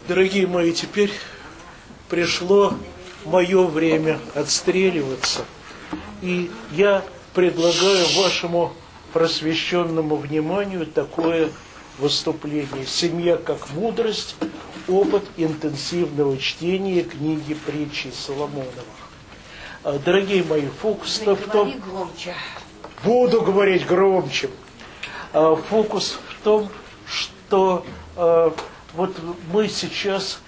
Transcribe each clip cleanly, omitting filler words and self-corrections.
Дорогие мои, теперь пришло мое время отстреливаться. И я предлагаю вашему просвещенному вниманию такое выступление. «Семья как мудрость. Опыт интенсивного чтения книги притчи Соломоновых». Дорогие мои, фокус-то в том... Громче. Буду говорить громче. Фокус в том, что вот мы сейчас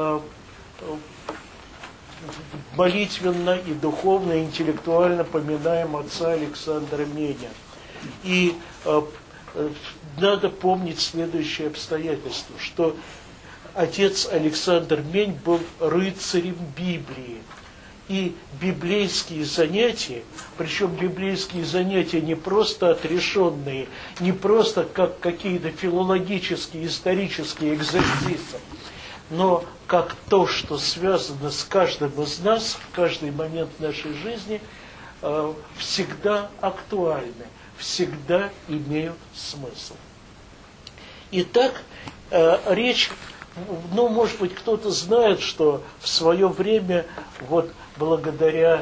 молитвенно и духовно, и интеллектуально поминаем отца Александра Меня. И надо помнить следующее обстоятельство, что отец Александр Мень был рыцарем Библии. И библейские занятия, причем библейские занятия не просто отрешенные, не просто как какие-то филологические, исторические экзерсисы, но как то, что связано с каждым из нас в каждый момент нашей жизни, всегда актуальны, всегда имеют смысл. Итак, речь, может быть, кто-то знает, что в свое время, вот благодаря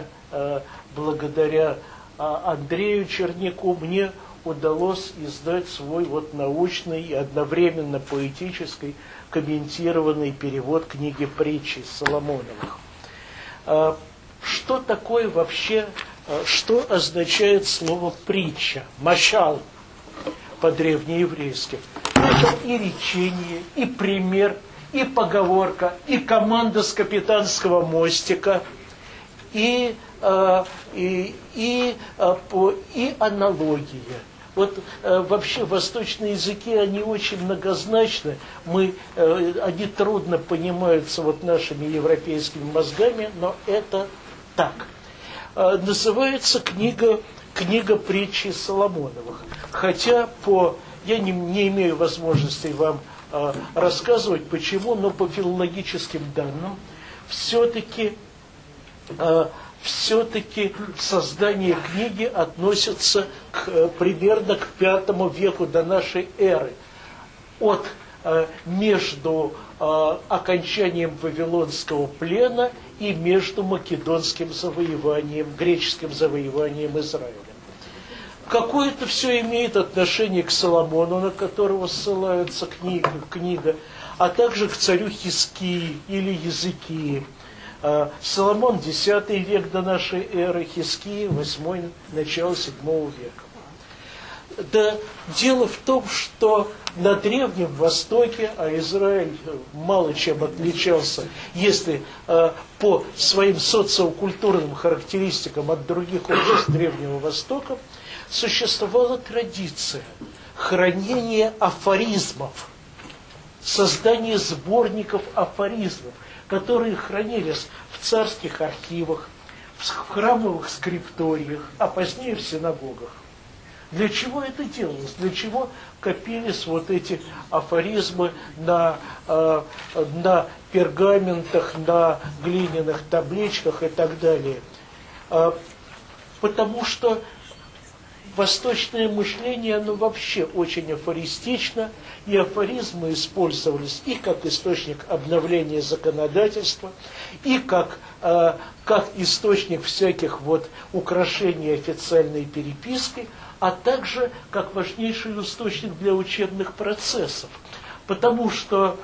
Андрею Черняку мне удалось издать свой вот научный и одновременно поэтический комментированный перевод книги притчи Соломоновых. Что такое вообще, что означает слово притча? Машал по-древнееврейски. Это и речение, и пример, и поговорка, и команда с капитанского мостика, и аналогия. Вот вообще восточные языки, они очень многозначны, они трудно понимаются вот нашими европейскими мозгами, но это так. Называется книга притчи Соломоновых. Хотя я не имею возможности вам рассказывать почему, но по филологическим данным все-таки создание книги относится примерно к V веку до нашей эры. Между окончанием Вавилонского плена и между македонским завоеванием, греческим завоеванием Израиля. Какое-то все имеет отношение к Соломону, на которого ссылается книга, а также к царю Хизкии или Языкии. Соломон X век до нашей эры, Хизкия 8, начало 7 века. Да, дело в том, что на Древнем Востоке, а Израиль мало чем отличался, если по своим социокультурным характеристикам от других обществ Древнего Востока, существовала традиция хранения афоризмов, создания сборников афоризмов, которые хранились в царских архивах, в храмовых скрипториях, а позднее в синагогах. Для чего это делалось? Для чего копились вот эти афоризмы на пергаментах, на глиняных табличках и так далее? Потому что восточное мышление, оно вообще очень афористично, и афоризмы использовались и как источник обновления законодательства, и как источник всяких вот украшений официальной переписки, а также как важнейший источник для учебных процессов. Потому что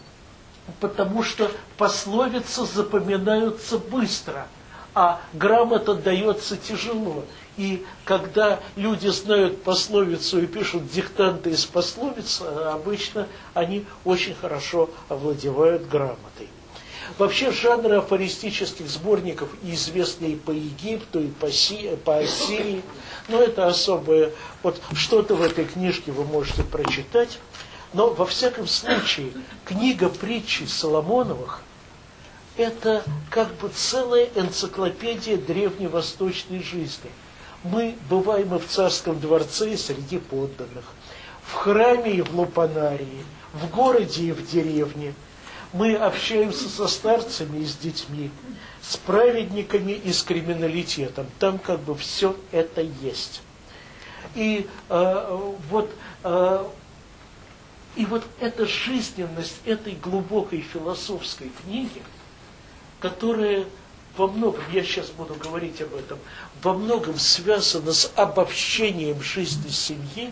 пословицы запоминаются быстро, а грамота дается тяжело. И когда люди знают пословицу и пишут диктанты из пословиц, обычно они очень хорошо овладевают грамотой. Вообще жанры афористических сборников известны и по Египту, и по Ассирии. Но это особое, вот что-то в этой книжке вы можете прочитать. Но во всяком случае, книга притчи Соломоновых – это как бы целая энциклопедия древневосточной жизни. Мы бываем и в царском дворце, и среди подданных, в храме и в лупанарии, в городе и в деревне. Мы общаемся со старцами и с детьми, с праведниками и с криминалитетом. Там как бы все это есть. И И вот эта жизненность этой глубокой философской книги, которая во многом, я сейчас буду говорить об этом, во многом связана с обобщением жизни семьи,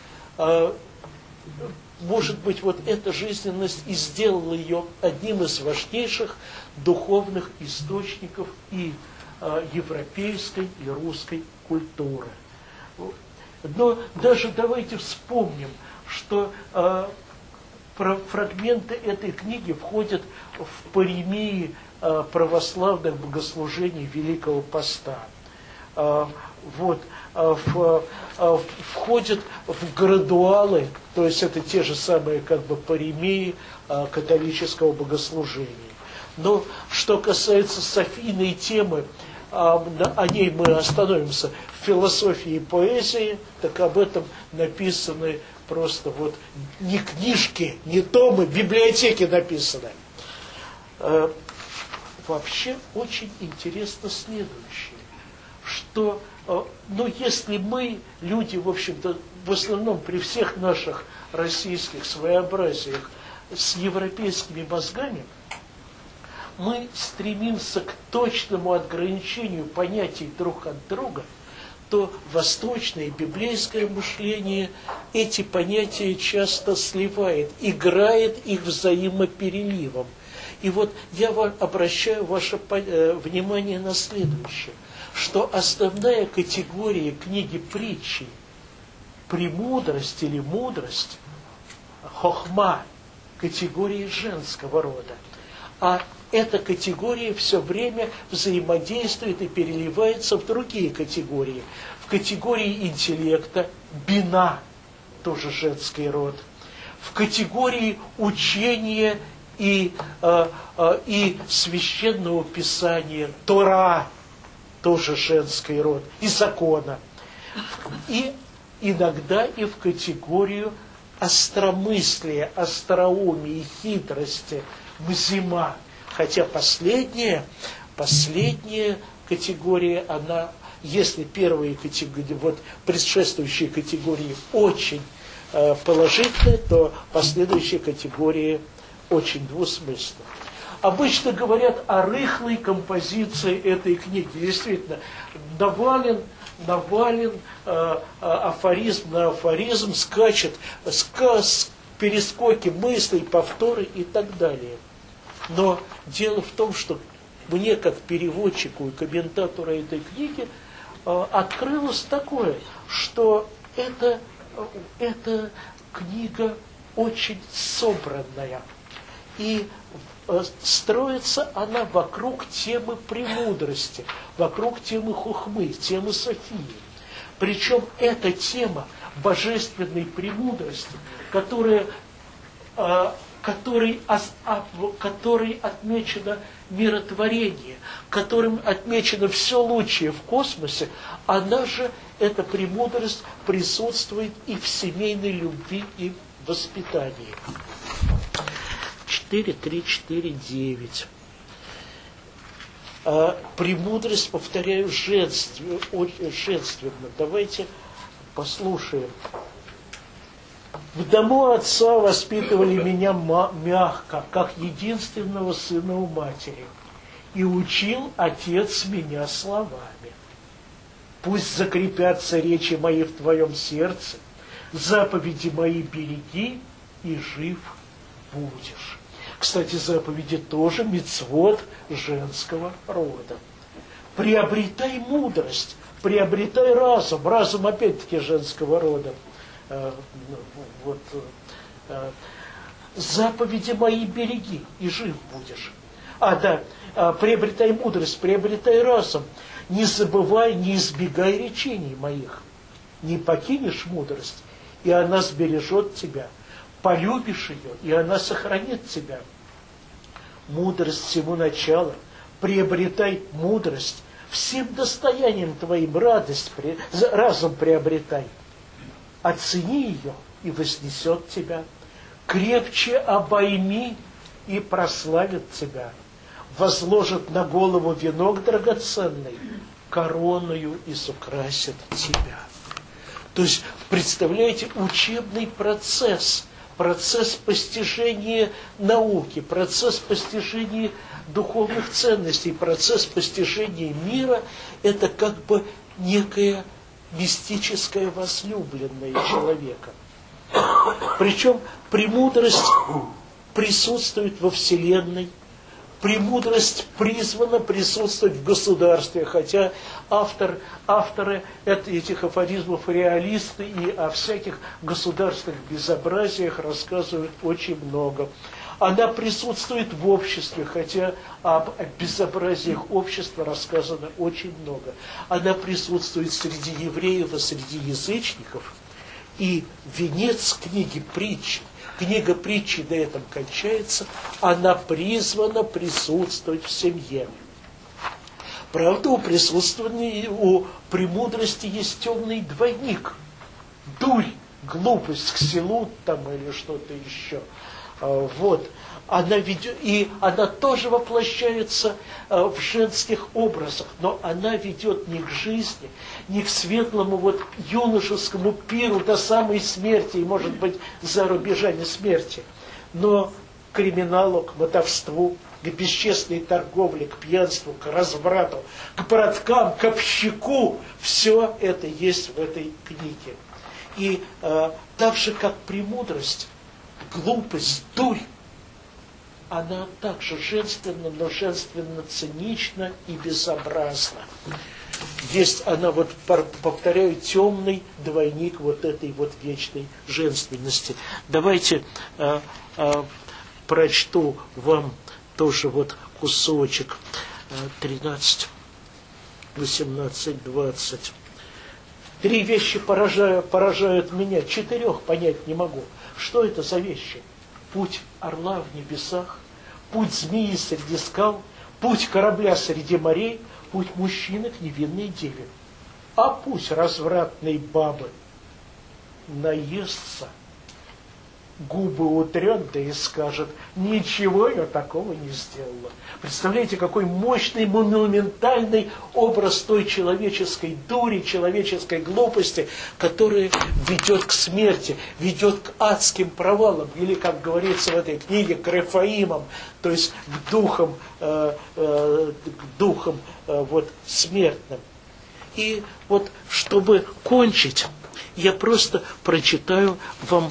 может быть, вот эта жизненность и сделала ее одним из важнейших духовных источников и европейской, и русской культуры. Но даже давайте вспомним, что фрагменты этой книги входят в паремии православных богослужений Великого Поста. Входят в градуалы, то есть это те же самые как бы паремии католического богослужения. Но что касается софийной темы, о ней мы остановимся в философии и поэзии, так об этом написаны просто вот не книжки, не томы, библиотеки написаны. Вообще очень интересно следующее, что, если мы, люди, в общем-то, в основном при всех наших российских своеобразиях с европейскими мозгами, мы стремимся к точному отграничению понятий друг от друга, то восточное библейское мышление эти понятия часто сливает, играет их взаимопереливом. И вот я обращаю ваше внимание на следующее, что основная категория книги притчи, премудрость или мудрость, хохма, категория женского рода. А эта категория все время взаимодействует и переливается в другие категории. В категории интеллекта бина, тоже женский род. В категории учения и священного писания Тора, тоже женский род, и закона. И иногда и в категорию остромыслия, остроумия, хитрости, мзима. Хотя последняя категория, она, если первые категории, вот предшествующие категории очень положительные, то последующие категории очень двусмысленны. Обычно говорят о рыхлой композиции этой книги. Действительно, навален афоризм на афоризм, скачет, перескоки мыслей, повторы и так далее. Но дело в том, что мне, как переводчику и комментатору этой книги, открылось такое, что эта книга очень собранная. И строится она вокруг темы премудрости, вокруг темы хохмы, темы Софии. Причем эта тема божественной премудрости, которой отмечено миротворение, которым отмечено все лучшее в космосе, она же, эта премудрость, присутствует и в семейной любви, и в воспитании. 4.3.4.9. Премудрость, повторяю, женственно. Давайте послушаем. В дому отца воспитывали меня мягко, как единственного сына у матери, и учил отец меня словами. Пусть закрепятся речи мои в твоем сердце, заповеди мои береги, и жив будешь. Кстати, заповеди тоже мицвот женского рода. Приобретай мудрость, приобретай разум. Разум опять-таки женского рода. Заповеди мои береги, и жив будешь. Приобретай мудрость, приобретай разум. Не забывай, не избегай речений моих. Не покинешь мудрость, и она сбережет тебя. Полюбишь ее, и она сохранит тебя. Мудрость всему начала. Приобретай мудрость. Всем достоянием твоим разум приобретай. Оцени ее, и вознесет тебя. Крепче обойми, и прославит тебя. Возложит на голову венок драгоценный, короною изукрасит тебя. То есть, представляете, учебный процесс процесс постижения науки, процесс постижения духовных ценностей, процесс постижения мира – это как бы некое мистическое возлюбленное человека. Причем премудрость присутствует во Вселенной, премудрость призвана присутствовать в государстве, хотя авторы этих афоризмов реалисты и о всяких государственных безобразиях рассказывают очень много. Она присутствует в обществе, хотя об безобразиях общества рассказано очень много. Она присутствует среди евреев и среди язычников. И венец книги притчи, книга притчи на этом кончается, она призвана присутствовать в семье. Правда, у премудрости есть темный двойник. Дурь, глупость, ксилут там или что-то еще. Вот. Она ведет, и она тоже воплощается в женских образах, но она ведет не к жизни, не к светлому вот юношескому пиру до самой смерти, и, может быть, за рубежами смерти, но к криминалу, к мотовству, к бесчестной торговле, к пьянству, к разврату, к браткам, к общаку. Все это есть в этой книге. И так же, как премудрость, глупость, дурь, она также женственна, но женственно цинична и безобразна. Есть она, вот повторяю, темный двойник вот этой вот вечной женственности. Давайте прочту вам тоже вот кусочек 13, 18, 20. 3 вещи поражают меня, 4 понять не могу. Что это за вещи? Путь орла в небесах, путь змеи среди скал, путь корабля среди морей, путь мужчины к невинной деве. А пусть развратной бабы наестся, губы утрет, да и скажет: ничего я такого не сделала. Представляете, какой мощный, монументальный образ той человеческой дури, человеческой глупости, которая ведет к смерти, ведет к адским провалам, или, как говорится в этой книге, к рефаимам, то есть к духам вот, смертным. И вот, чтобы кончить, я просто прочитаю вам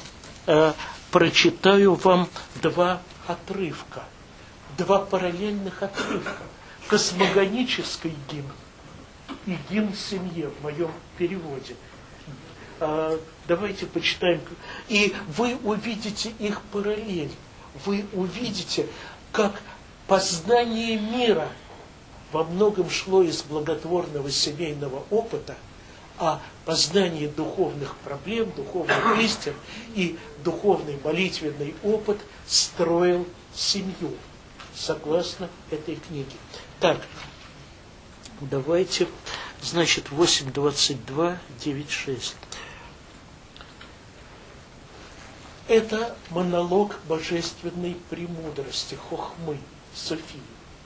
2 отрывка, 2 параллельных отрывка. Космогонический гимн и гимн семье в моем переводе. Давайте почитаем. И вы увидите их параллель. Вы увидите, как познание мира во многом шло из благотворного семейного опыта, а познание духовных проблем, духовных истин и духовный молитвенный опыт строил семью, согласно этой книге. Так, давайте, значит, 8.22, 9.6. Это монолог божественной премудрости, хохмы, Софии.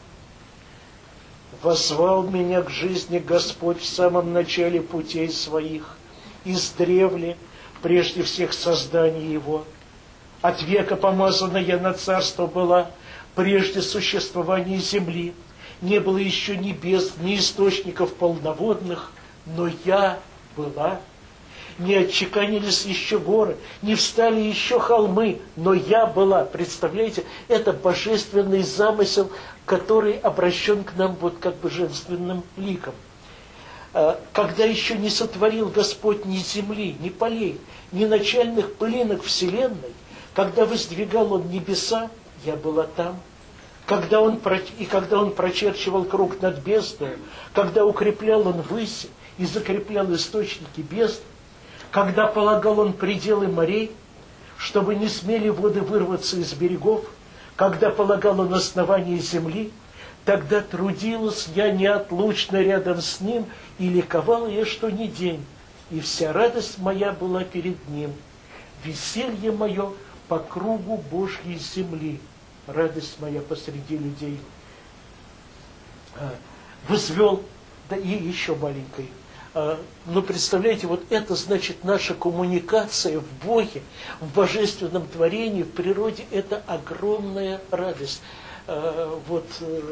«Воззвал меня к жизни Господь в самом начале путей своих, издревле, прежде всех созданий Его. От века помазана я на царство была, прежде существования земли. Не было еще небес, ни источников полноводных, но я была. Не отчеканились еще горы, не встали еще холмы, но я была». Представляете, это божественный замысел, который обращен к нам вот как бы женственным ликом. Когда еще не сотворил Господь ни земли, ни полей, ни начальных пылинок вселенной, когда воздвигал Он небеса, я была там. Когда Он прочерчивал круг над бездной, когда укреплял Он выси и закреплял источники бездны, когда полагал Он пределы морей, чтобы не смели воды вырваться из берегов, когда полагал Он основание земли, тогда трудилась я неотлучно рядом с Ним, и ликовала я, что ни день, и вся радость моя была перед Ним. Веселье мое по кругу Божьей земли, радость моя посреди людей. Возвел, да и еще маленькой, Ну, представляете, вот это значит наша коммуникация в Боге, в божественном творении, в природе, это огромная радость. Вот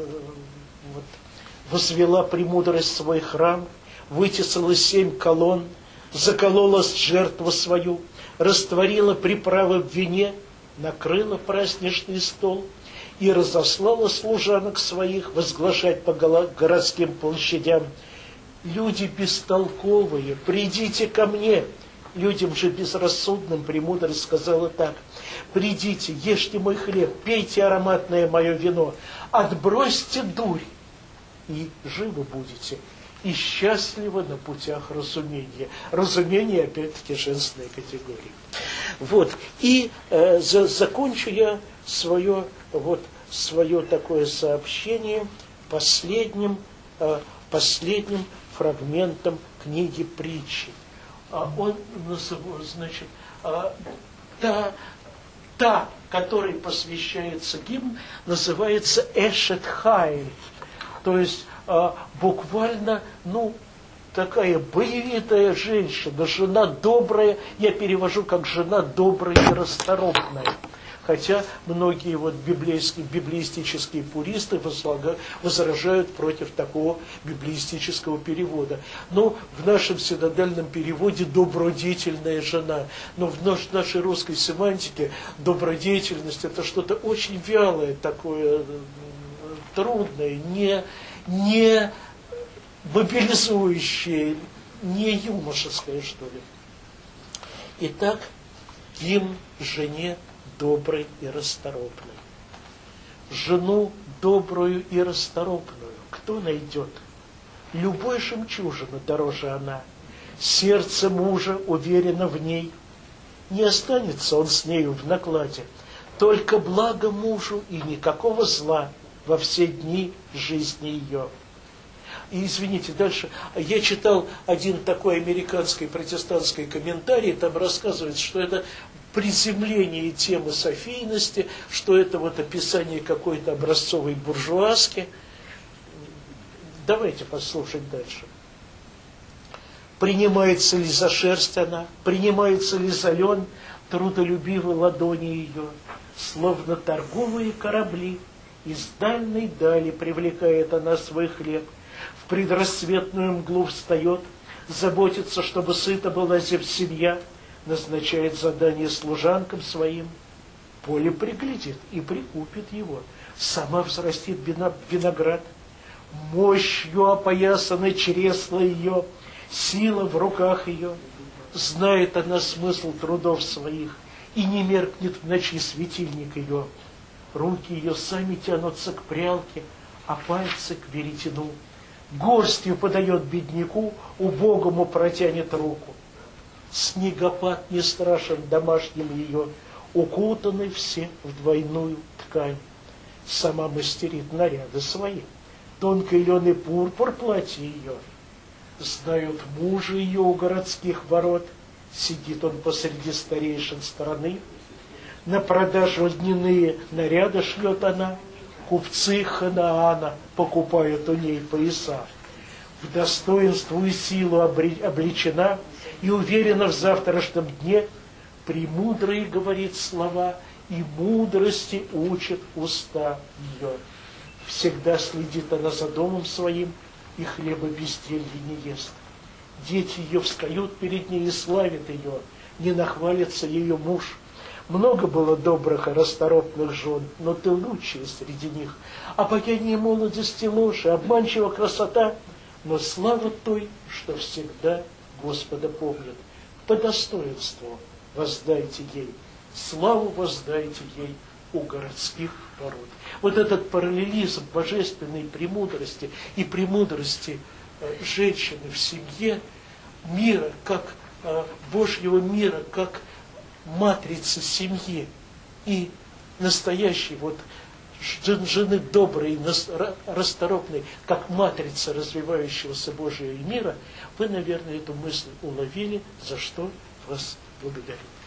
возвела премудрость свой храм, вытесала 7 колонн, заколола жертву свою, растворила приправы в вине, накрыла праздничный стол и разослала служанок своих возглашать по городским площадям: люди бестолковые, придите ко мне. Людям же безрассудным премудрость сказала так: придите, ешьте мой хлеб, пейте ароматное мое вино, отбросьте дурь, и живы будете, и счастливы на путях разумения. Разумение, опять-таки, женственной категории. Вот. И закончу я свое такое сообщение последним фрагментом книги Притчи. Он называет, значит, та, которой посвящается гимн, называется Эшет Хайль. То есть буквально, такая боевитая женщина, жена добрая, я перевожу как жена добрая и расторопная. Хотя многие библеистические пуристы возражают против такого библеистического перевода. Но в нашем синодальном переводе добродетельная жена. Но в нашей русской семантике добродетельность — это что-то очень вялое, такое трудное, не мобилизующее, не юношеское, что ли. Итак, гимн жене доброй и расторопной. Жену добрую и расторопную кто найдет? Любой жемчужины дороже она. Сердце мужа уверено в ней. Не останется он с нею в накладе. Только благо мужу и никакого зла во все дни жизни ее. И извините, дальше. Я читал один такой американский протестантский комментарий, там рассказывается, что это приземление темы софийности, что это вот описание какой-то образцовой буржуазки. Давайте послушать дальше. Принимается ли за шерсть она, принимается ли за лен трудолюбивой ладони ее, словно торговые корабли, из дальней дали привлекает она свой хлеб, в предрассветную мглу встает, заботится, чтобы сыта была семья, назначает задание служанкам своим, поле приглядит и прикупит его, сама взрастит виноград, мощью опоясаны чресла ее, сила в руках ее, знает она смысл трудов своих, и не меркнет в ночи светильник ее, руки ее сами тянутся к прялке, а пальцы к веретену, горстью подает бедняку, убогому протянет руку. Снегопад не страшен домашним ее, укутаны все в двойную ткань. Сама мастерит наряды свои, тонкий лен и пурпур платье ее. Знают мужа ее у городских ворот, сидит он посреди старейшин страны. На продажу льняные наряды шлет она, купцы Ханаана покупают у ней пояса. В достоинству и силу облечена и уверена в завтрашнем дне, премудрые говорит слова, и мудрости учит уста ее. Всегда следит она за домом своим, и хлеба безделья не ест. Дети ее встают перед ней и славят ее, не нахвалится ее муж. Много было добрых и расторопных жен, но ты лучшая среди них. Обаяние молодости ложь, обманчива красота, но слава той, что всегда Господа помнит. По достоинству воздайте ей, славу воздайте ей у городских ворот. Вот этот параллелизм божественной премудрости и премудрости женщины в семье, мира, как Божьего мира, как матрицы семьи и настоящей жены доброй, расторопной, как матрица развивающегося Божьего мира, вы, наверное, эту мысль уловили, за что вас благодарю.